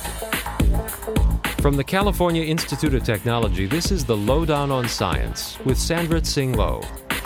From the California Institute of Technology, this is the Lowdown on Science with Sandra Tsing Loh.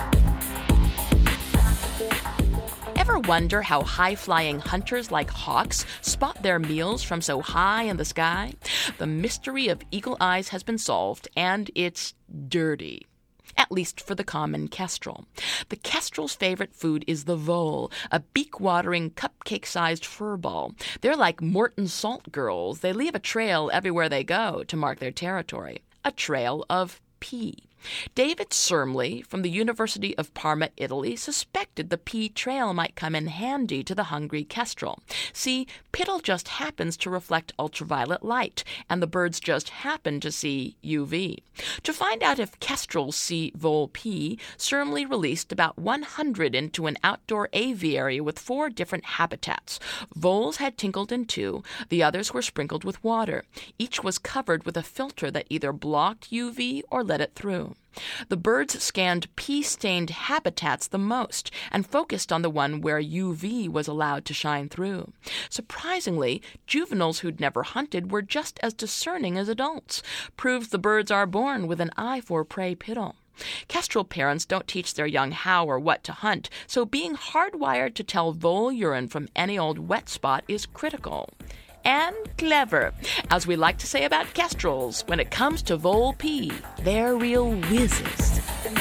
Ever wonder how high-flying hunters like hawks spot their meals from so high in the sky? The mystery of eagle eyes has been solved, and it's dirty. At least for the common kestrel. The kestrel's favorite food is the vole, a beak-watering, cupcake-sized furball. They're like Morton Salt girls. They leave a trail everywhere they go to mark their territory. A trail of pee. David Sermley from the University of Parma, Italy, suspected the pea trail might come in handy to the hungry kestrel. See, pittle just happens to reflect ultraviolet light, and the birds just happen to see UV. To find out if kestrels see vole pea, Sermley released about 100 into an outdoor aviary with 4 different habitats. Voles had tinkled in 2, the others were sprinkled with water. Each was covered with a filter that either blocked UV or let it through. The birds scanned pea-stained habitats the most and focused on the one where UV was allowed to shine through. Surprisingly, juveniles who'd never hunted were just as discerning as adults. Proves the birds are born with an eye for prey pittle. Kestrel parents don't teach their young how or what to hunt, so being hardwired to tell vole urine from any old wet spot is critical. And clever. As we like to say about kestrels, when it comes to vole pea, they're real whizzes.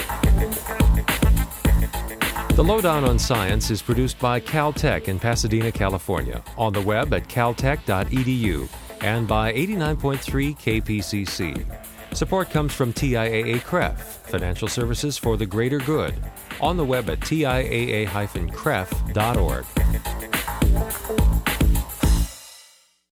The Lowdown on Science is produced by Caltech in Pasadena, California, on the web at caltech.edu and by 89.3 KPCC. Support comes from TIAA-CREF, Financial Services for the Greater Good, on the web at tiaa-cref.org.